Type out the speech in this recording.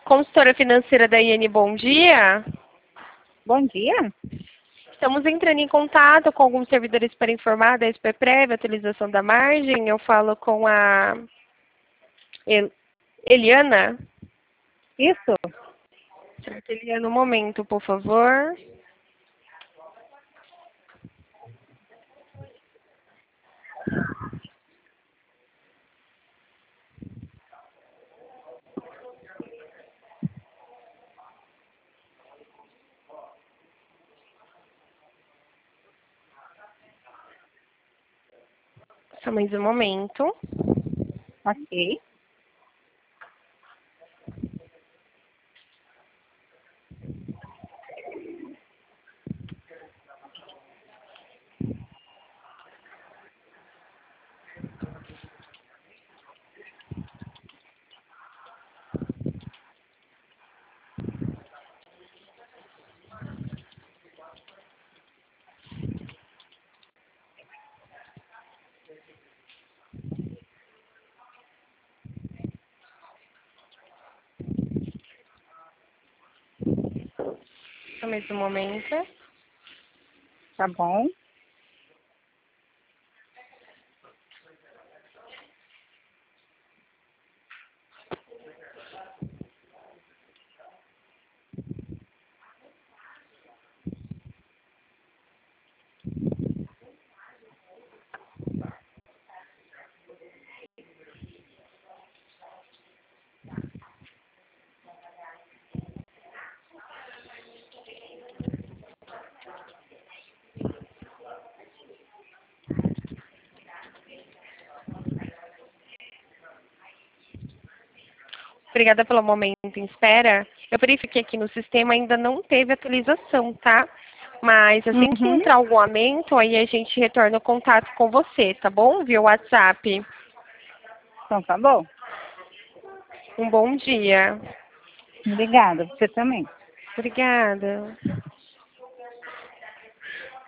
Consultora financeira da IN, bom dia. Bom dia. Estamos entrando em contato com alguns servidores para informar da SP Prévia, atualização da margem. Eu falo com a Eliana. Isso. Certo, Eliana, um momento, por favor. Só mais um momento. Ok. Só mais um momento. Tá bom. Obrigada pelo momento em espera. Eu verifiquei aqui no sistema, ainda não teve atualização, tá? Mas assim que entrar algum aumento, aí a gente retorna o contato com você, tá bom? Via WhatsApp. Então tá bom. Um bom dia. Obrigada. Você também. Obrigada.